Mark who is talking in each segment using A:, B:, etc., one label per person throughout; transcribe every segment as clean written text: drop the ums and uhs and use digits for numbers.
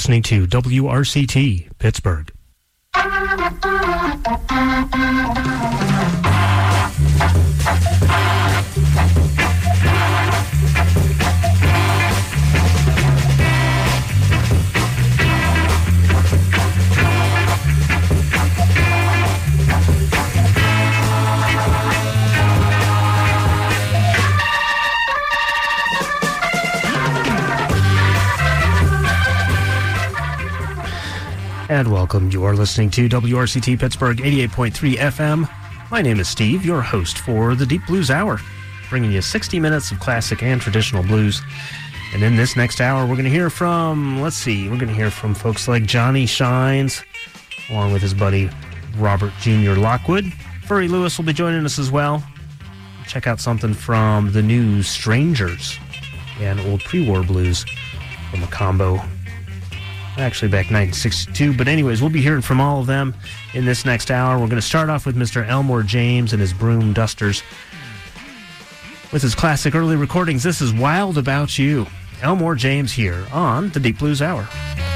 A: listening to WRCT Pittsburgh. And welcome. You are listening to WRCT Pittsburgh 88.3 FM. My name is Steve, your host for the Deep Blues Hour, bringing you 60 minutes of classic and traditional blues. And in this next hour, we're going to hear from, folks like Johnny Shines, along with his buddy Robert Jr. Lockwood. Furry Lewis will be joining us as well. Check out something from the new Strangers and old pre-war blues from a combo. Actually back 1962, but anyways, we'll be hearing from all of them in this next hour. We're going to start off with Mr. Elmore James and his Broom Dusters with his classic early recordings. This is Wild About You. Elmore James here on the Deep Blues Hour.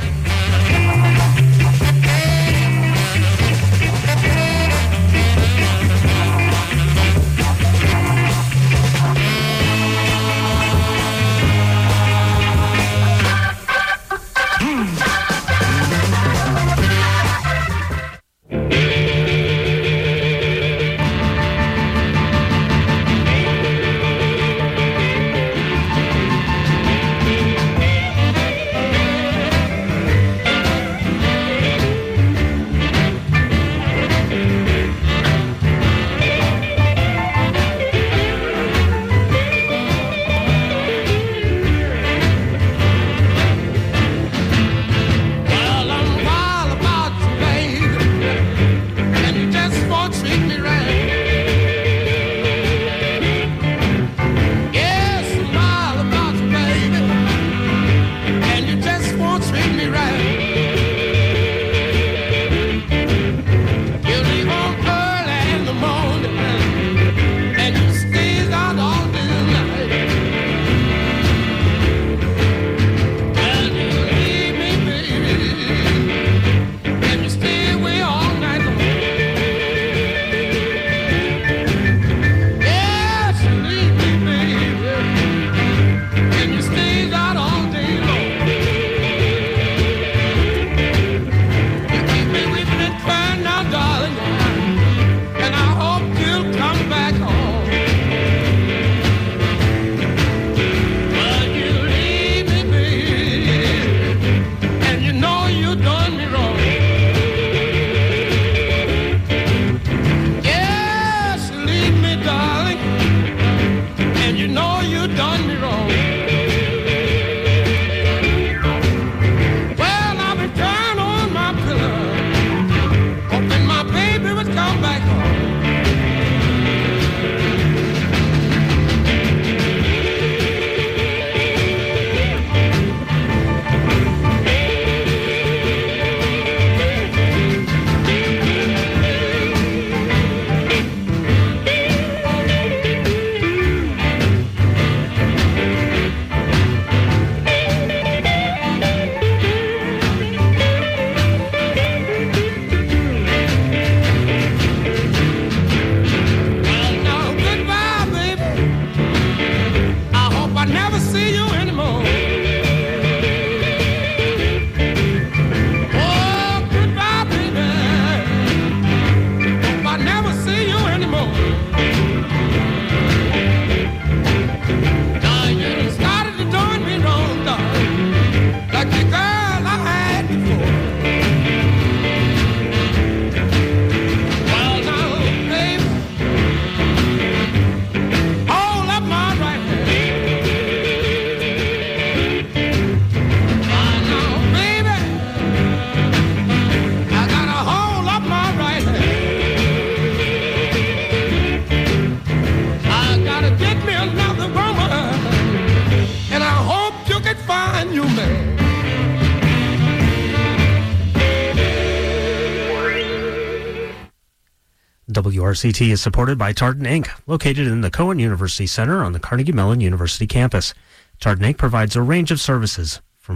A: WRCT is supported by Tartan Inc., located in the Cohen University Center on the Carnegie Mellon University campus. Tartan Inc. provides a range of services from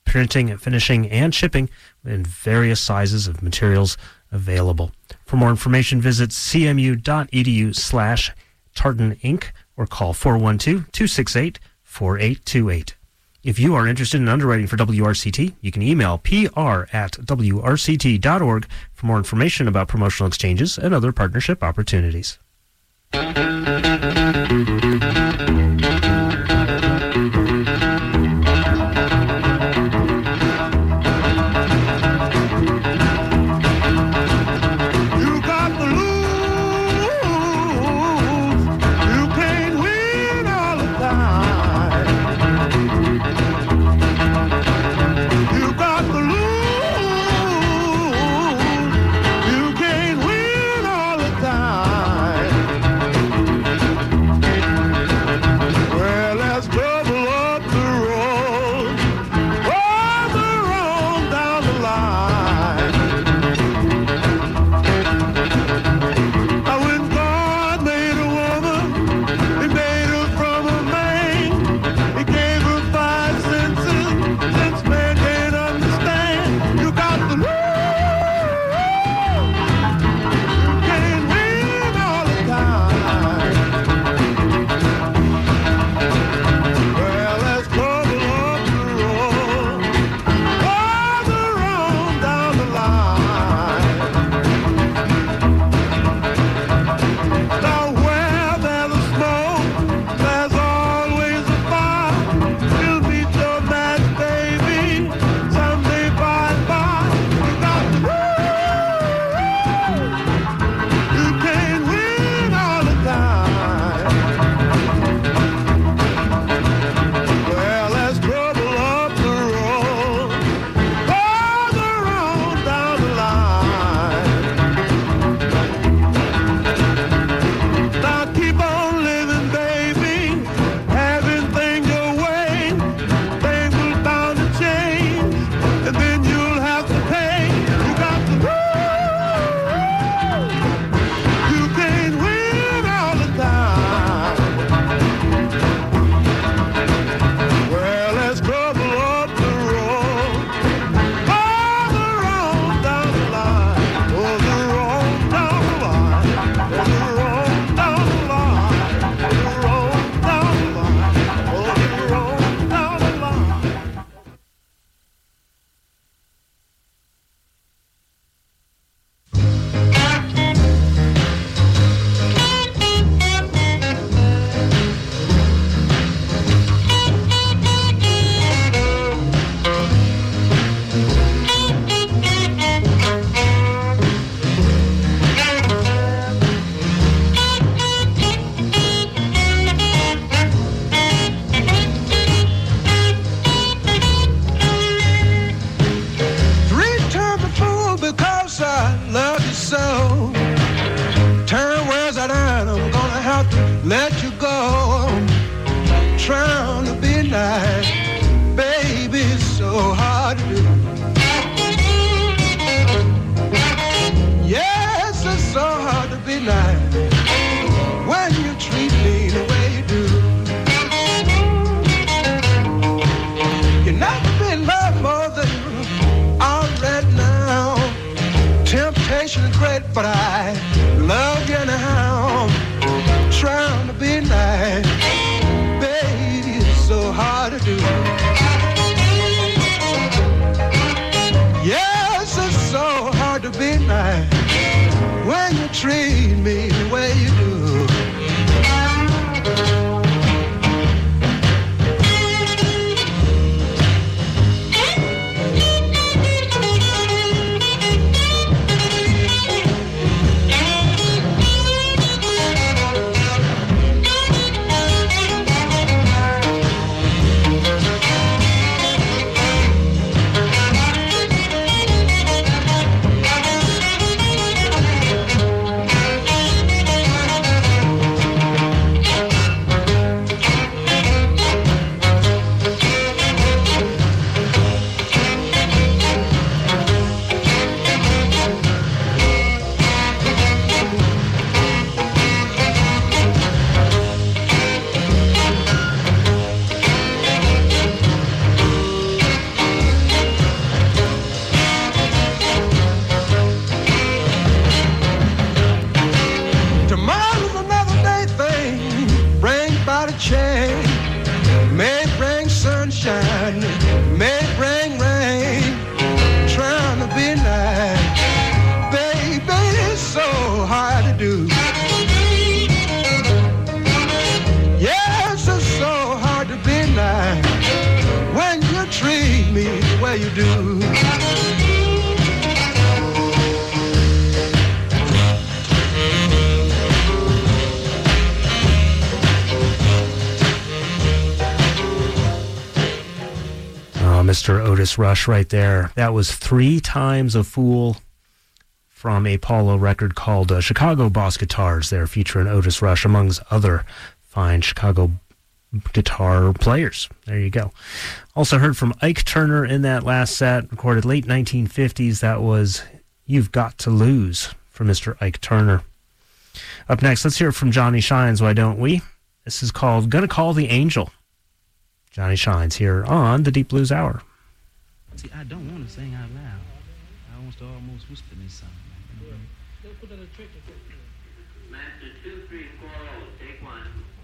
A: printing, finishing, and shipping in various sizes of materials available. For more information, visit cmu.edu/Tartan Inc. or call 412-268-4828. If you are interested in underwriting for WRCT, you can email pr@wrct.org for more information about promotional exchanges and other partnership opportunities.
B: But I love you now, trying to be nice, baby, it's so hard to do. Yes, it's so hard to be nice when you treat me the way you do.
A: Mr. Otis Rush right there. That was 3 Times a Fool from a Apollo record called Chicago Boss Guitars there, featuring Otis Rush, amongst other fine Chicago guitar players. There you go. Also heard from Ike Turner in that last set, recorded late 1950s. That was You've Got to Lose from Mr. Ike Turner. Up next, let's hear it from Johnny Shines, why don't we? This is called Gonna Call the Angel. Johnny Shines here on the Deep Blues Hour.
C: See, I don't want to sing out loud. I want to almost whisper me something.
D: Master 2, 3, 4, take 1.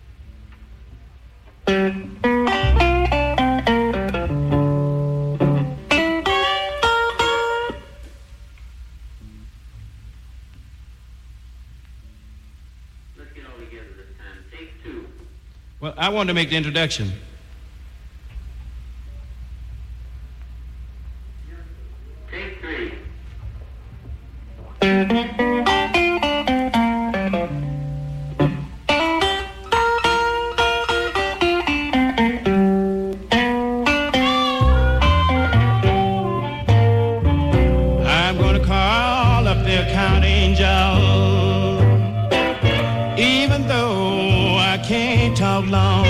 D: Let's get all together this time. Take 2.
C: Well, I wanted to make the introduction.
D: Take 3.
C: I'm gonna call up the account angel, even though I can't talk long.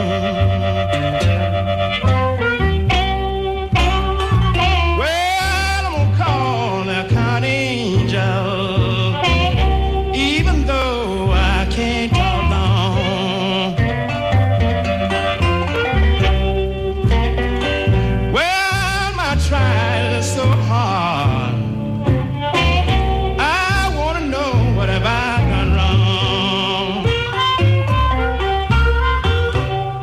C: Well, I'm gonna call the account angel, even though I can't talk long. Well, my trial is so hard. I want to know what have I done wrong.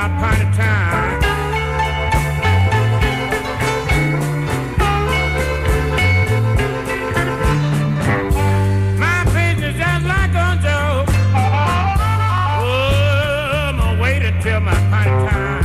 C: my pint of time. My business just like a joke. Oh, I'm gonna wait until my pint of time.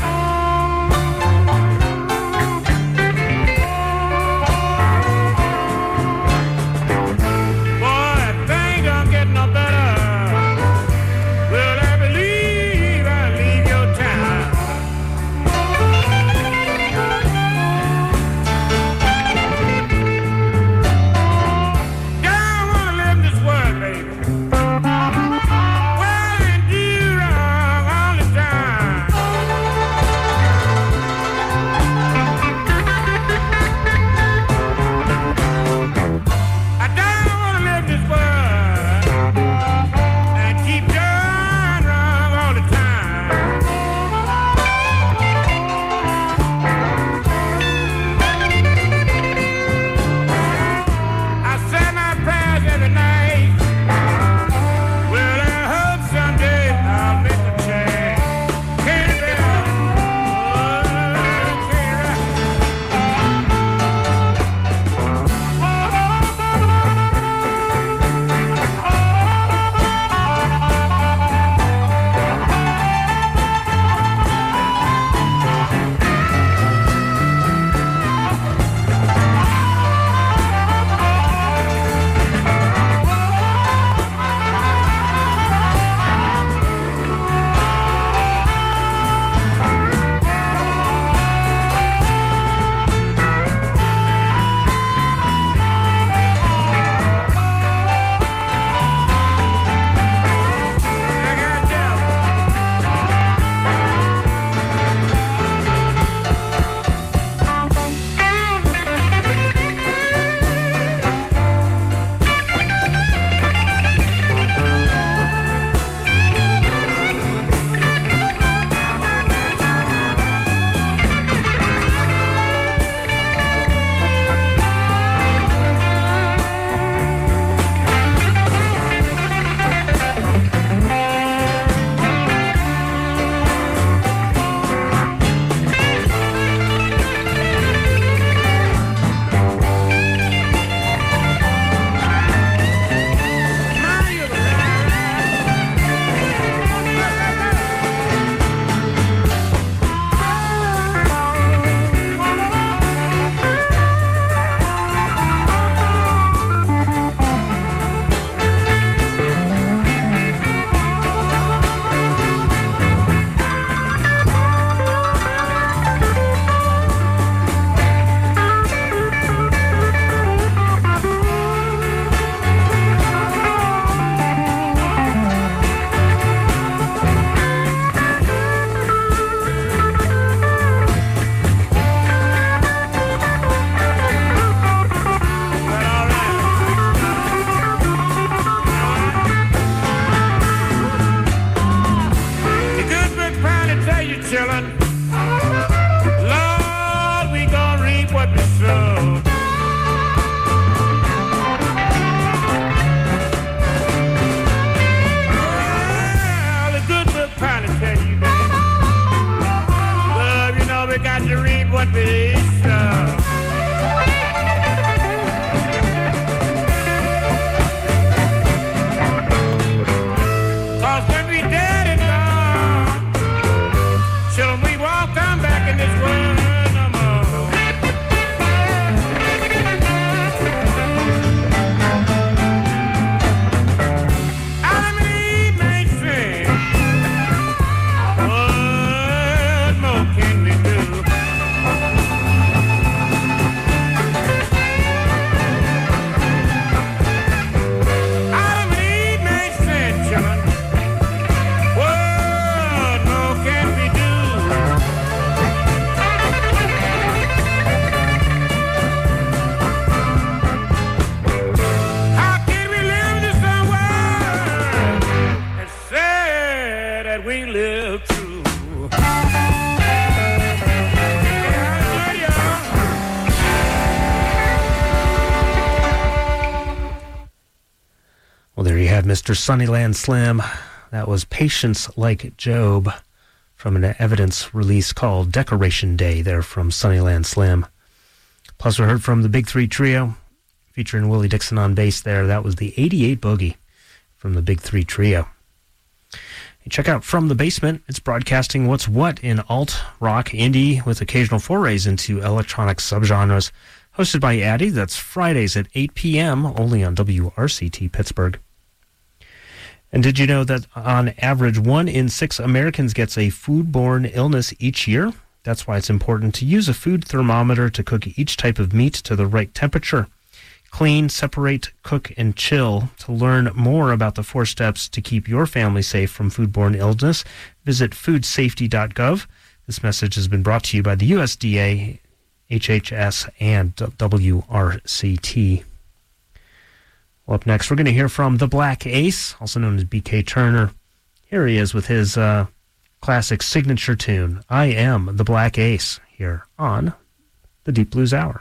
A: Mr. Sunnyland Slim. That was Patience Like Job from an Evidence release called Decoration Day there from Sunnyland Slim. Plus, we heard from the Big Three Trio, featuring Willie Dixon on bass there. That was the 88 Boogie from the Big Three Trio. And check out From the Basement. It's broadcasting what's what in alt, rock, indie, with occasional forays into electronic subgenres. Hosted by Addie. That's Fridays at 8 p.m., only on WRCT Pittsburgh. And did you know that on average, 1 in 6 Americans gets a foodborne illness each year? That's why it's important to use a food thermometer to cook each type of meat to the right temperature. Clean, separate, cook, and chill. To learn more about the 4 steps to keep your family safe from foodborne illness, visit foodsafety.gov. This message has been brought to you by the USDA, HHS, and WRCT. Well, up next, we're going to hear from the Black Ace, also known as B.K. Turner. Here he is with his classic signature tune, I Am the Black Ace, here on the Deep Blues Hour.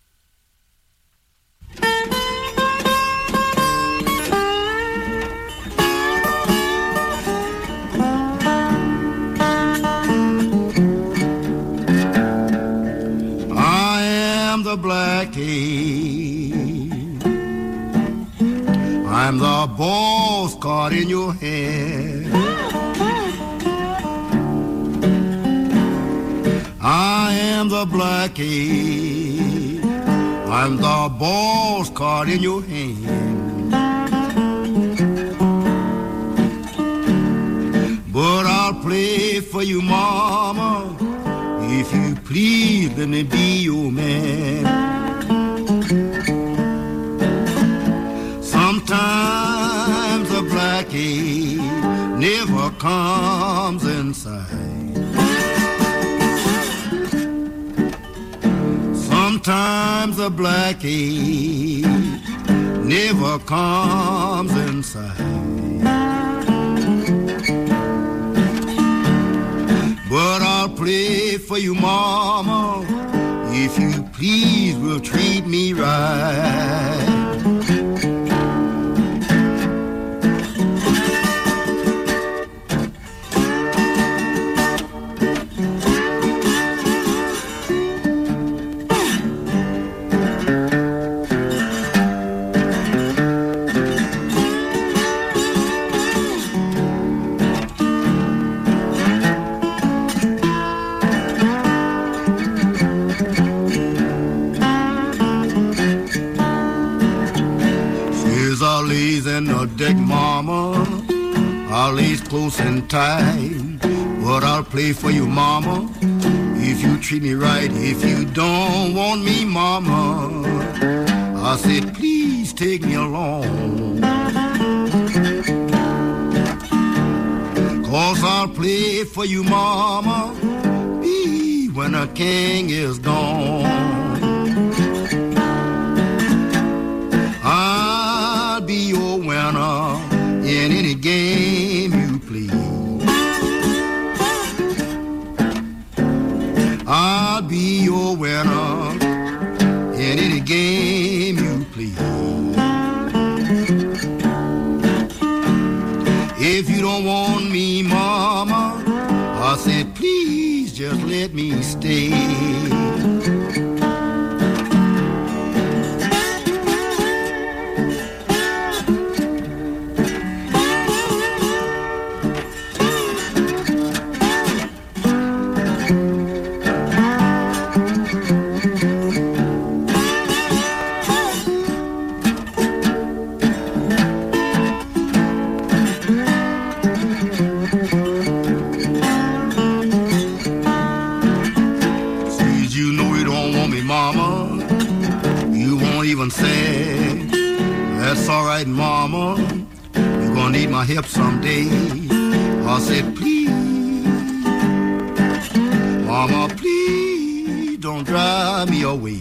B: I am the Black Ace. I'm the boss caught in your hand. I am the Black Ace. I'm the boss caught in your hand. But I'll play for you, mama, if you please let me be your man. Sometimes a black ace never comes inside. Sometimes a black ace never comes inside. But I'll play for you, mama, if you please will treat me right. In the deck, mama, I'll lace close and tight, but I'll play for you, mama, if you treat me right. If you don't want me, mama, I said, please take me along, 'cause I'll play for you, mama, be when the king is gone. Be your winner in any game you play. I'll be your winner in any game you play. If you don't want me, mama, I said, please just let me stay. Say, that's all right, mama, you're gonna need my help someday. I said, please, mama, please don't drive me away,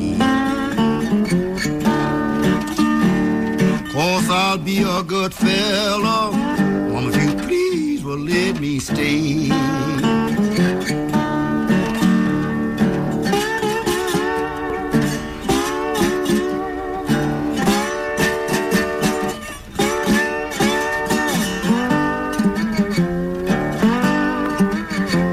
B: 'cause I'll be a good fella, mama, if you please will let me stay.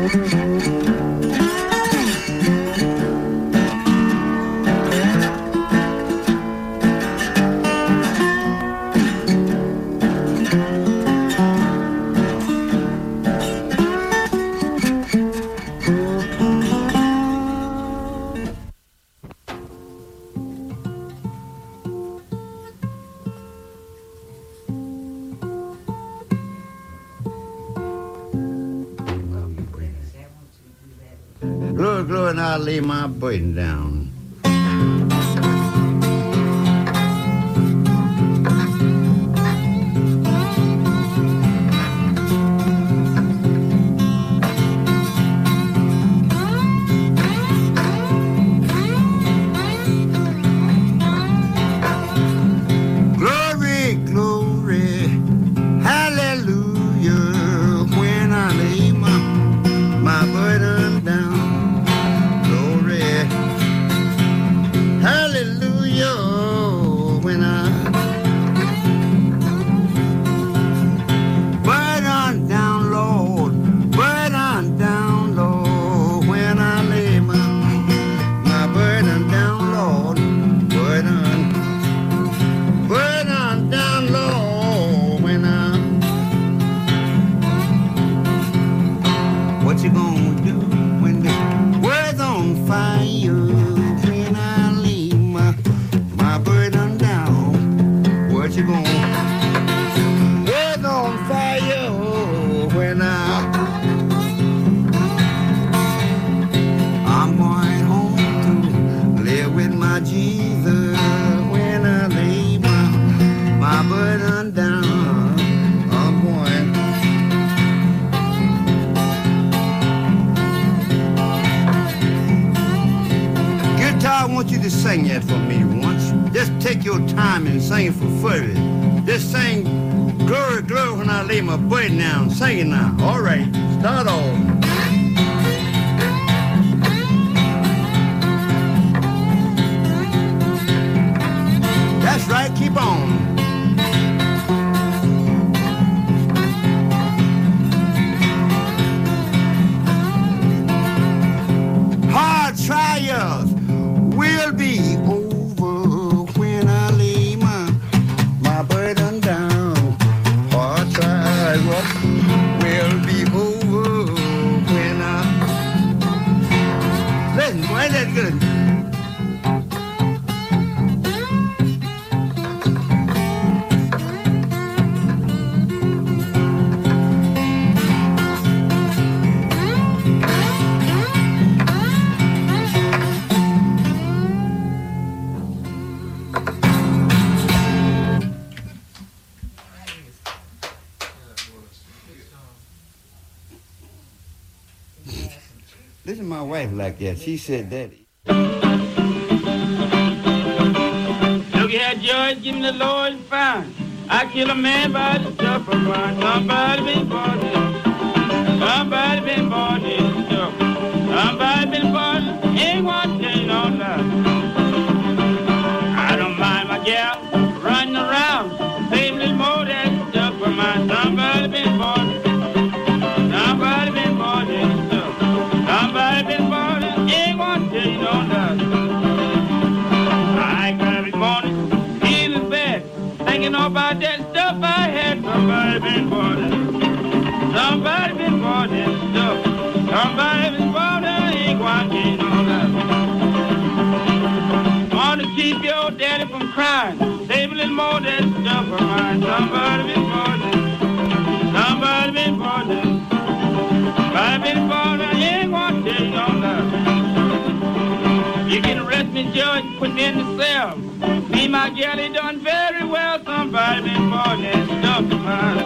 B: Glory, glory, and I lay my burden down. Glory, glory, hallelujah, when I lay my burden down. Hallelujah, when I burden down, Lord, burden down, Lord, when I lay my burden down, Lord, burden down, Lord, when I. What you gonna do when the world's on fire? What you gonna world on fire when I'm going home to live with my Jesus when I lay my burden down. I'm going. Guitar, I want you to sing that for me once. Just take your time and sing it for further. Just sing glory, glory when I lay my burden down. Sing it now. All right, start off. That's right, keep on. Hard trials will be over when I lay my burden down. Hard trials will be over when I. Listen, why is that good? Listen to my wife like that. She said that.
C: Look at George, give me the Lord fine. I kill a man by the stuff of mine. Somebody been born this. Somebody been born this stuff. Somebody been born this. Ain't one thing on that. I don't mind my gal running around. Save a little more of that stuff of mine. Somebody been born this. Somebody been born this stuff. Somebody been born this. Ain't one thing on that. I gotta be born feeling bad, thinking about that stuff I had. Somebody been born this. Somebody been born this stuff. Somebody been born this. Ain't one thing on that. Want to keep your daddy from crying. Save a little more of that stuff of mine. Somebody been born this. Somebody been born this. Somebody been born this. Ain't one thing on that. You can arrest me, Judge, put me in the cell. Me, my gal, he done very well. Somebody been born this stuff of mine.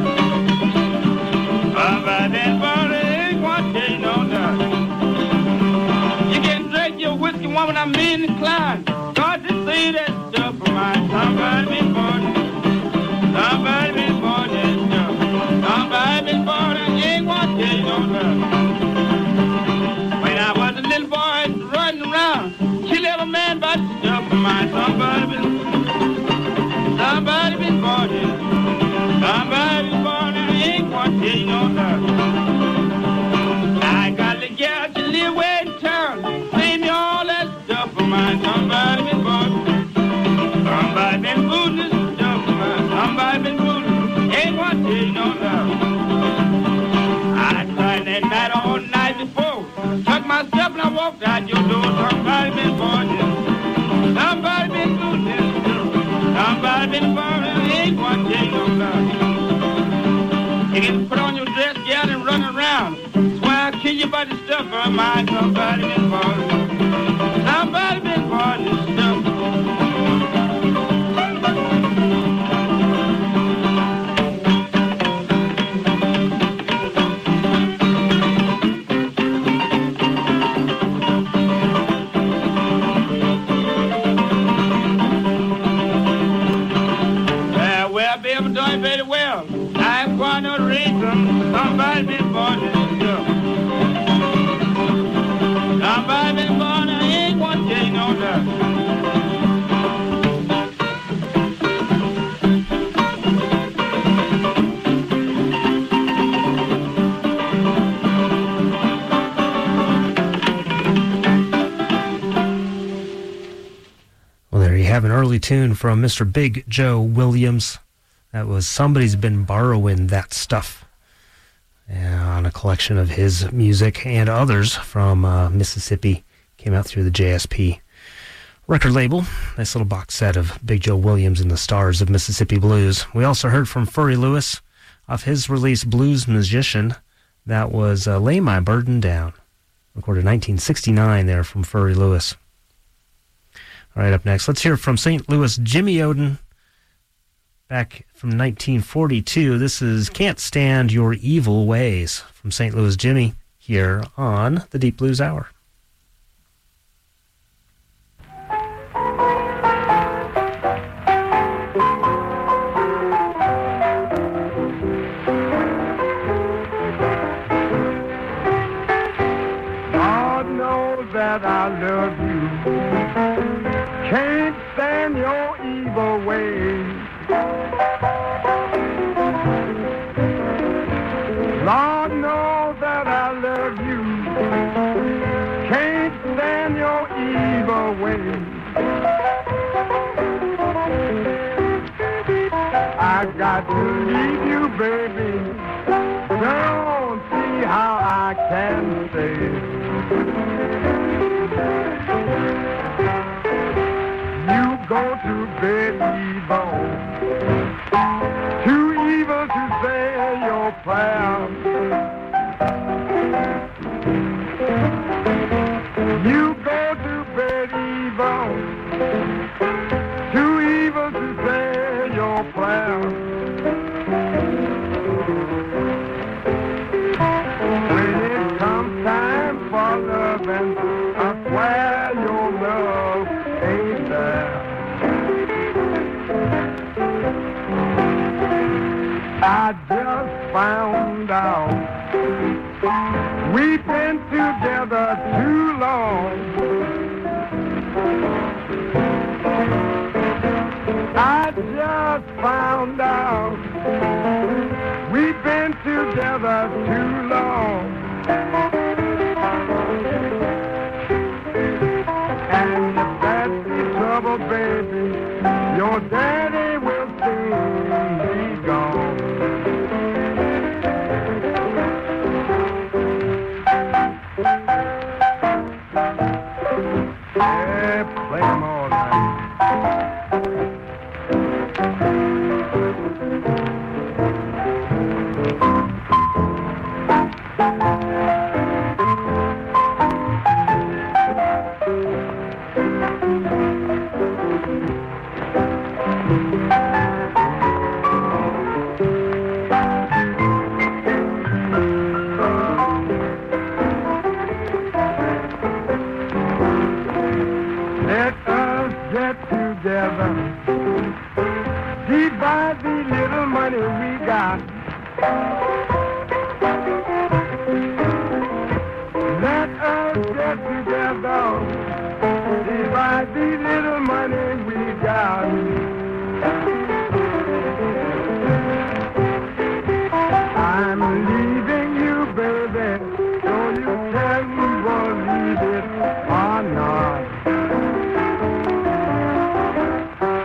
C: Somebody been born this. Ain't one thing on that. You can drink your whiskey, woman, I'm inclined. God to see that stuff of mine. Somebody been born this. Somebody been born this stuff. Somebody been born this. Ain't one thing on that. When I was a little boy running around, kill every man by the stuff of mine. Somebody been born this. Somebody been born this. Ain't one thing on that. I all night before. Took my step and I walked out your door. Somebody been born this. Somebody been doing this. Somebody been born this. Ain't one day no love. You can put on your dress, get out and run around. Swear I'll kill you by the stuff of mine. Somebody been born this. Somebody been born this stuff. Very well. I'm going to raise them. Somebody been born this stuff. Somebody been born, I ain't one day no love.
A: Well, there you have an early tune from Mr. Big Joe Williams. That was Somebody's Been Borrowing That Stuff, on a collection of his music and others from Mississippi. Came out through the JSP record label. Nice little box set of Big Joe Williams and the Stars of Mississippi Blues. We also heard from Furry Lewis off his release Blues Musician. That was Lay My Burden Down, recorded 1969 there from Furry Lewis. All right, up next, let's hear from St. Louis Jimmy Oden. Back from 1942, this is Can't Stand Your Evil Ways from St. Louis Jimmy here on the Deep Blues Hour.
E: God knows that I love you. Can't stand your evil ways. Lord knows that I love you. Can't stand your evil ways. I got to leave you, baby. Don't see how I can stay. You go to bed evil. Too evil to say your prayers. You go to bed evil. Too evil to say your prayers. When it comes time for loving, I swear your love ain't there. I just found out we've been together too long. I just found out we've been together too long. And if that's the trouble, baby, your daddy will soon be gone. Yeah, play 'em all night. Let us get together, divide the little money we got. Let us get together, divide the little money we got. I'm leaving you, baby, so you can believe it or not.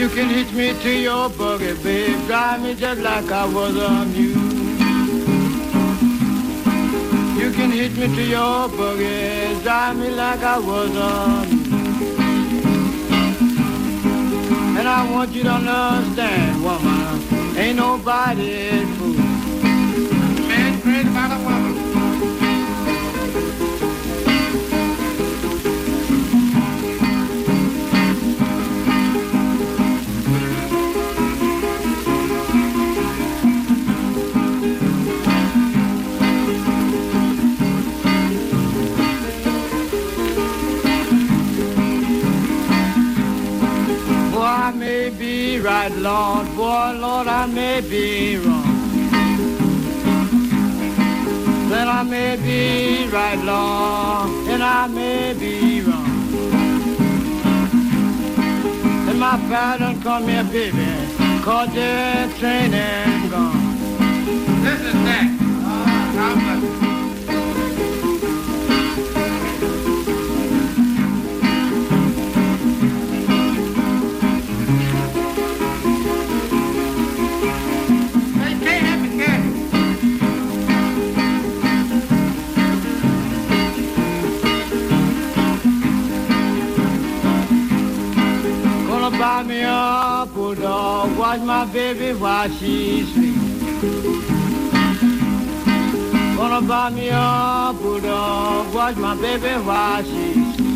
E: You can hitch me to your buggy, babe, drive me just like I was a mule. You can hitch me to your buggy, drive me like I was a mule. And I want you to understand, woman, ain't nobody fool. Man crazy about a woman. I may be right, Lord, boy, Lord, I may be wrong. Then I may be right, Lord, and I may be wrong. And my father come here, baby, 'cause the train ain't gone. Listen to that. God bless you. Buy me a bulldog, watch my baby while she sleeps. Gonna buy me a bulldog, watch my baby while she sleeps.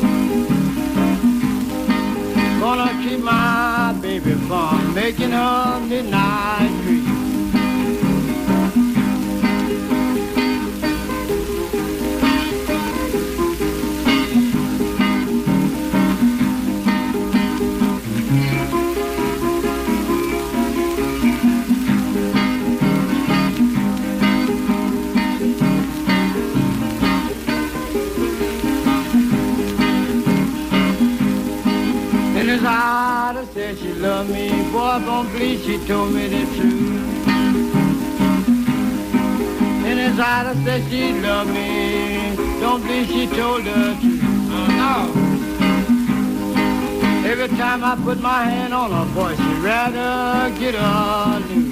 E: Gonna keep my baby from making her midnight creep. His heart said she loved me, boy, don't believe she told me the truth. In his heart said she loved me, don't believe she told the truth. No. Every time I put my hand on her, boy, she'd rather get her loose.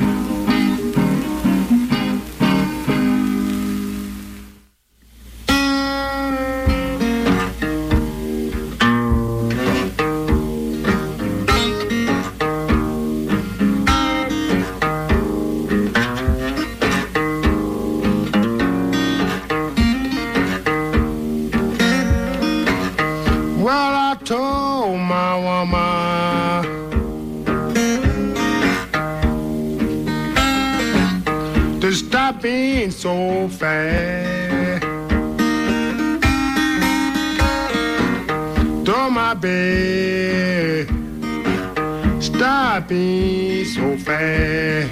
F: Stop being so fast. Throw my bed. Stop being so fast.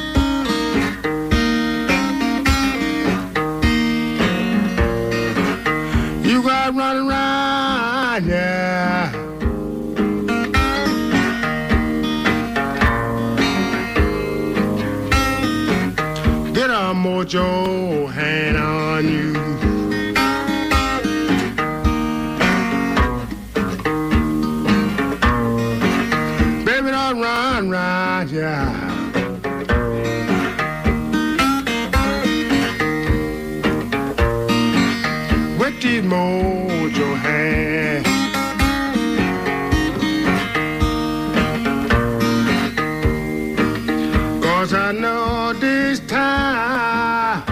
F: You got running around, yeah. Mojo hand on you. Baby, don't run, yeah. With these mojo hands. Cause I know this time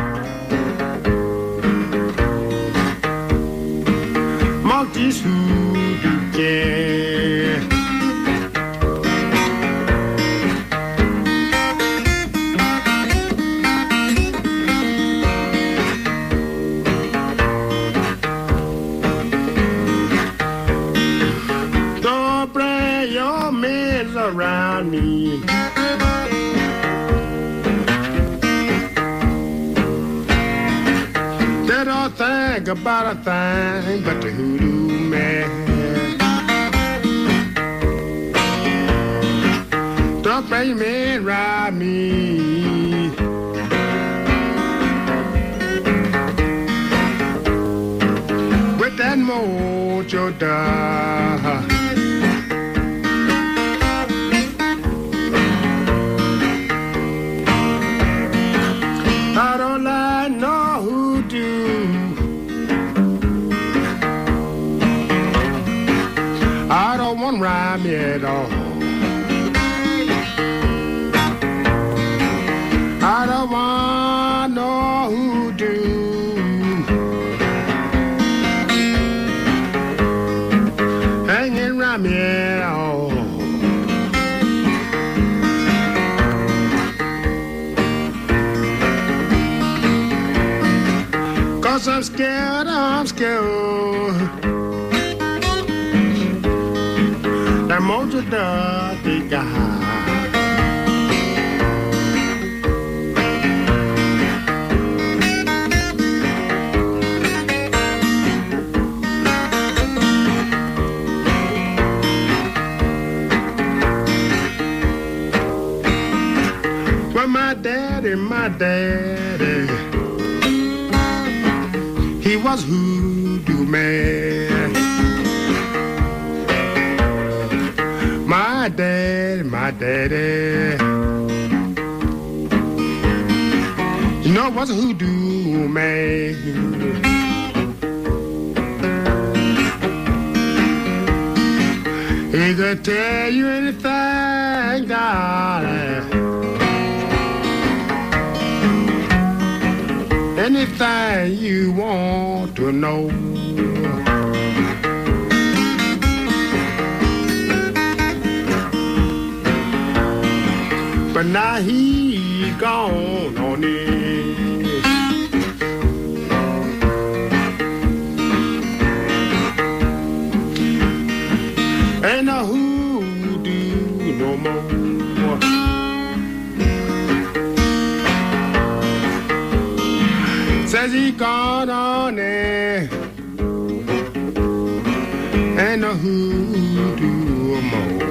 F: monkeys who do care. Don't bring your men around me. They don't think about a thing but the hoodoo man. Don't bring your men around me. With that mojo da. hanging round me at all. I don't want no hoodoo hanging round me at all. Cause I'm scared, that mojo does the guy. Well, my daddy, he was hoodoo man. My daddy, you know, was a hoodoo man. He could tell you anything, darling. Anything you want to know. But now he gone on it. Ain't no hoodoo no more. Says he gone on it. Ain't no hoodoo more.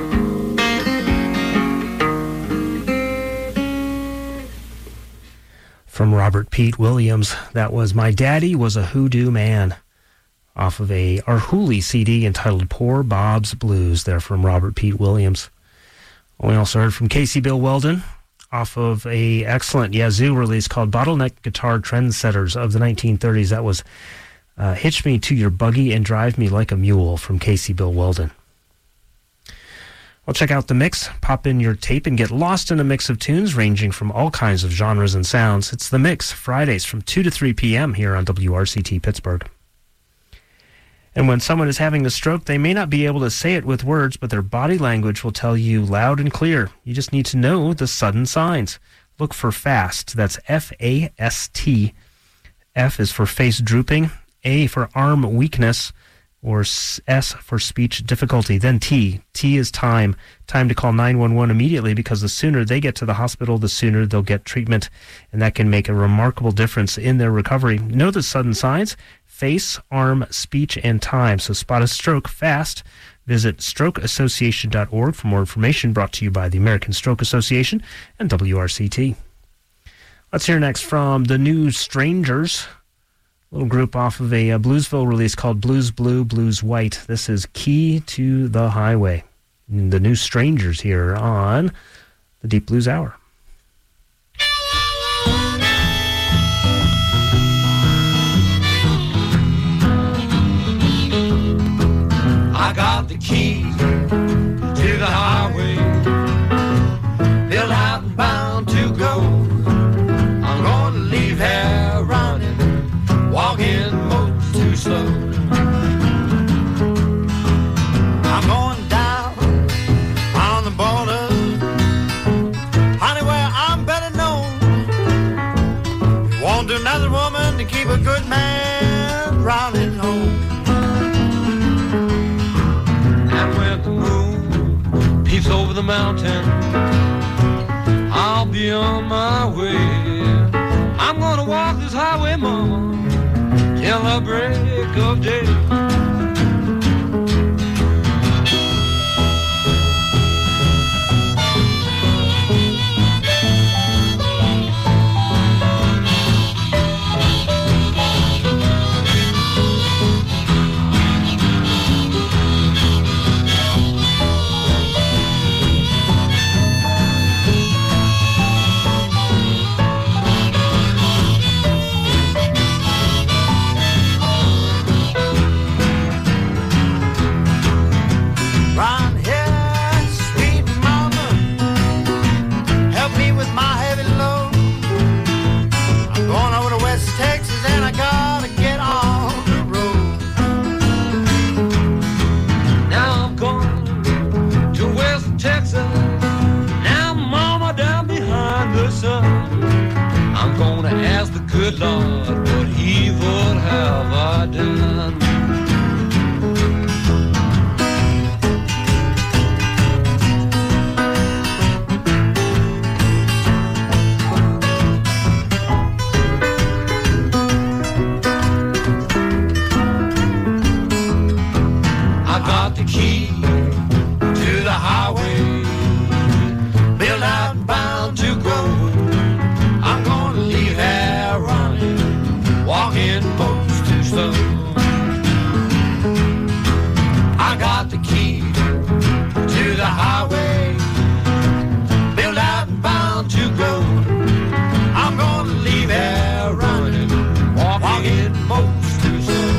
A: From Robert Pete Williams, that was My Daddy Was a Hoodoo Man, off of a Arhoolie CD entitled Poor Bob's Blues, there from Robert Pete Williams. We also heard from Casey Bill Weldon, off of a excellent Yazoo release called Bottleneck Guitar Trendsetters of the 1930s. That was Hitch Me to Your Buggy and Drive Me Like a Mule from Casey Bill Weldon. Well, check out the mix. Pop in your tape and get lost in a mix of tunes ranging from all kinds of genres and sounds. It's The Mix, Fridays from 2 to 3 p.m. here on WRCT Pittsburgh. And when someone is having a stroke, they may not be able to say it with words, but their body language will tell you loud and clear. You just need to know the sudden signs. Look for FAST. That's F-A-S-T. F is for face drooping, A for arm weakness, or S for speech difficulty. Then T. T is time. Time to call 911 immediately, because the sooner they get to the hospital, the sooner they'll get treatment, and that can make a remarkable difference in their recovery. Know the sudden signs: face, arm, speech, and time. So spot a stroke fast. Visit strokeassociation.org for more information, brought to you by the American Stroke Association and WRCT. Let's hear next from the New Strangers, a little group off of a Bluesville release called Blues Blue, Blues White. This is Key to the Highway. The New Strangers here on the Deep Blues Hour.
G: I got the keys to the highway, built out and bound to go. I'm going to leave here running, walking most too slow. I'm going down on the border, honey, where I'm better known. Want another woman to keep a good man running home. Peeps over the mountain, I'll be on my way. I'm gonna walk this highway, mama, till the break of day. good Lord, what evil have I done? I got the key to the highway, built out and bound to go. I'm gonna leave there running, walking most too slow. I got the key to the highway, built out and bound to go. I'm gonna leave there running, walking most too slow.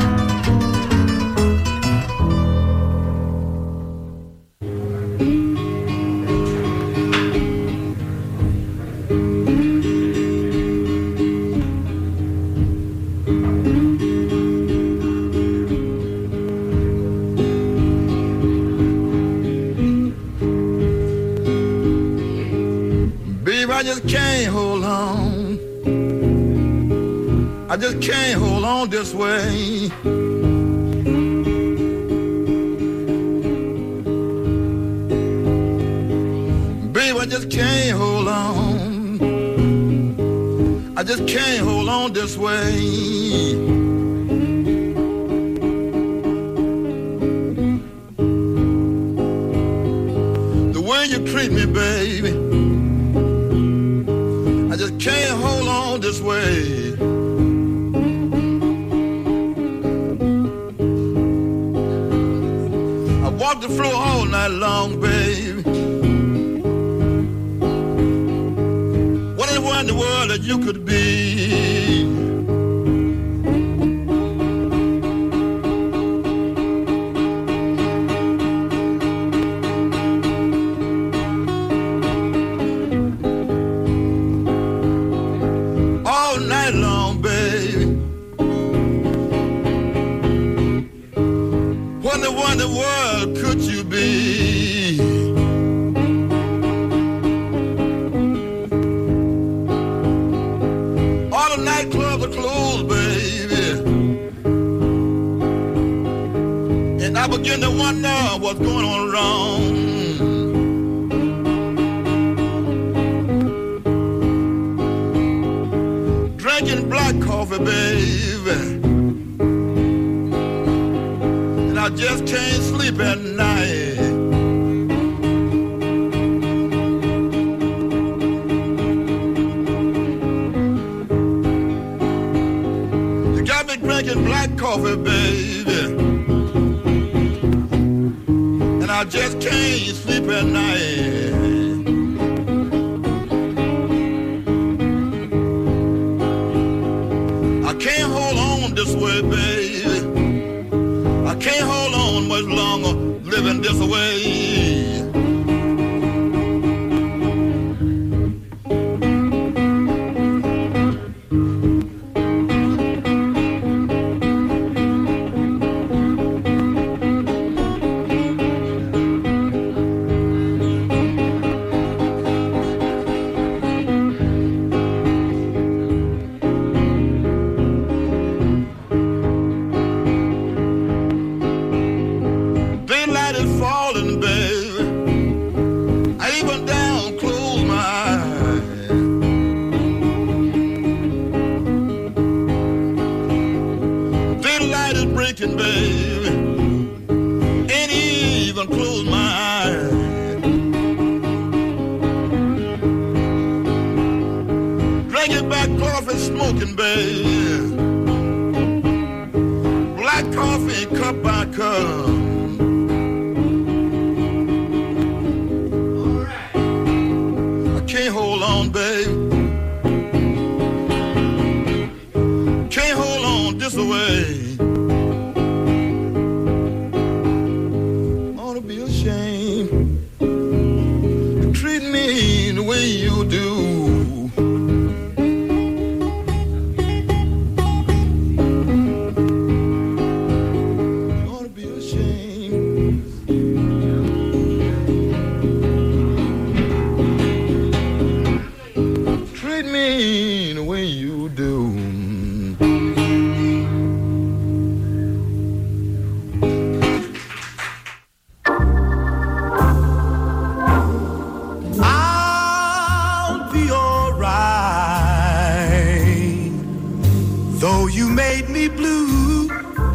B: Babe, I just can't hold on. I just can't hold on this way. Babe, I just can't hold on. I just can't hold on this way. The way you treat me, baby, I just can't hold on this way. I walked the floor all night long, baby. Whatever in the world that you could be. All night long, baby. What in the world could you be? All the nightclubs are closed, baby. And I begin to wonder what's going on wrong. Drinking black coffee, baby, and I just can't sleep at night. You got me drinking black coffee, baby, and I just can't sleep at night. I can't hold on this way, baby. I can't hold on much longer living this way. Daylight is falling, baby. I even down close my eyes. Daylight is breaking, baby. Ain't even close my eyes. Drinking back coffee, smoking, baby. Black coffee, cup by cup. Can't hold on, babe. Can't hold on this way. Ought to be ashamed to treat me the way you do. Ought to be ashamed. Treat me the way you do.
H: be blue,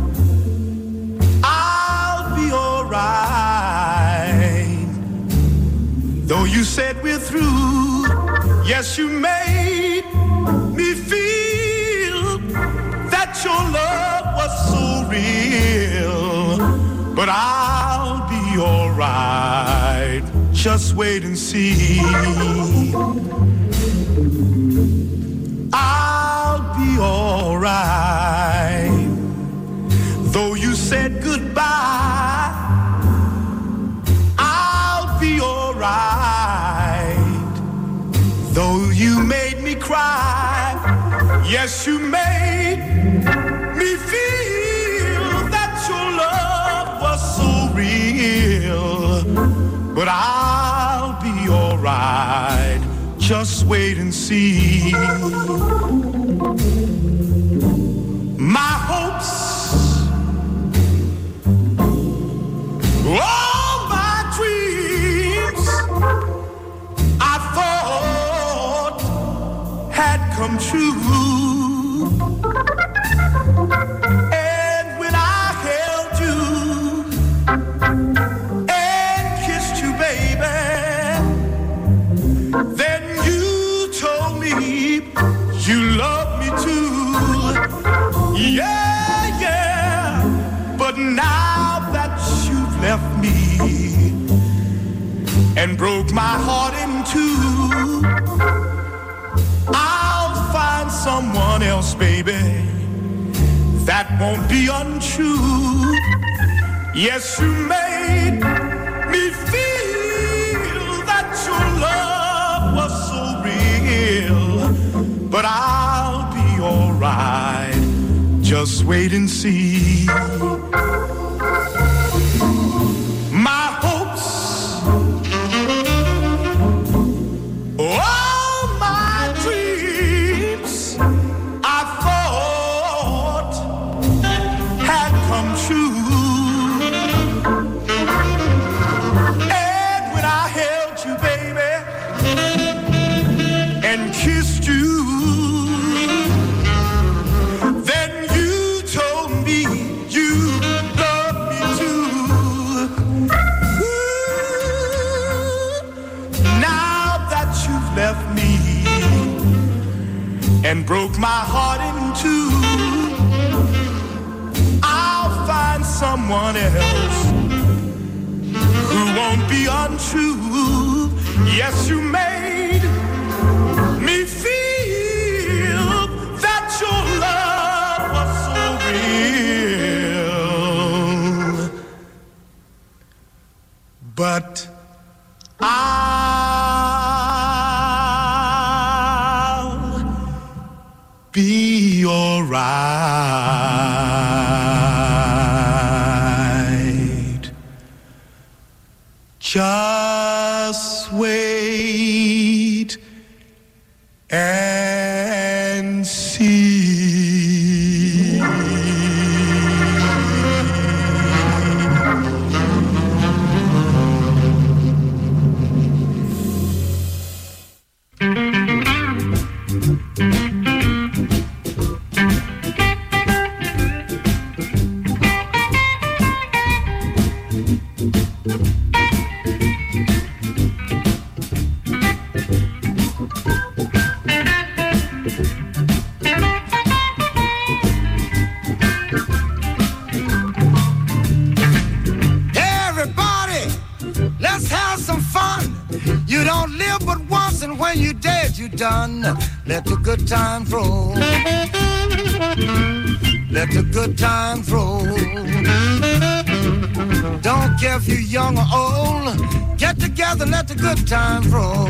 H: I'll be alright. Though you said we're through, yes, you made me feel that your love was so real. But I'll be alright, just wait and see. I'll be alright. Though you said goodbye, I'll be alright. Though you made me cry, yes, you made me feel that your love was so real. But I'll be alright, just wait and see. My hopes, all my dreams, I thought had come true. And when I held you and kissed you, baby, then you told me you love me too. Yeah, yeah. But now that you've left me and broke my heart in two, I'll find someone else, baby, that won't be untrue. Yes, you made me feel that your love was so real. But I'll be alright, just wait and see. My hopes, all my dreams, I thought had come true. And when I held you, baby, and kissed you, then you told me you loved me too. Ooh, now that you've left me and broke my heart in two, I'll find someone else who won't be untrue. Yes, you made me feel that your love was so real. But I'll be alright. Just wait and see. You don't live but once, and when you're dead, you're done. Let the good times roll. Let the good times roll. Don't care if you're young or old. Get together, let the good times roll.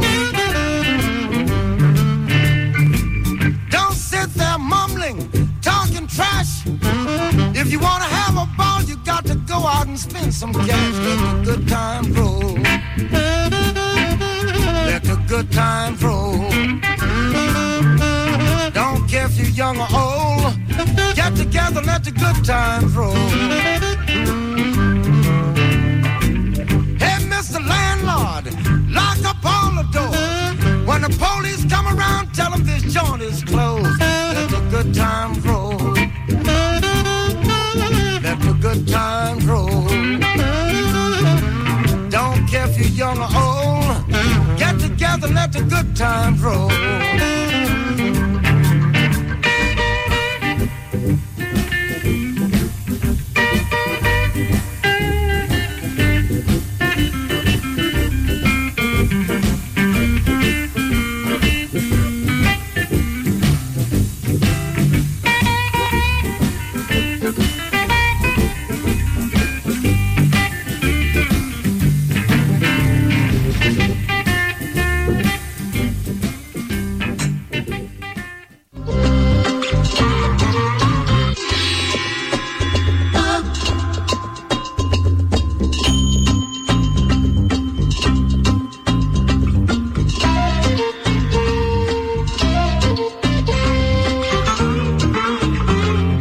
H: Don't sit there mumbling, talking trash. If you want to have a ball, you got to go out and spend some cash. Let the good times roll. Let the good times roll. Don't care if you're young or old. Get together, let the good times roll. Hey, Mr. Landlord, lock up all the doors. When the police come around, tell them this joint is closed. Let the good times roll. old. Get together, let the good times roll.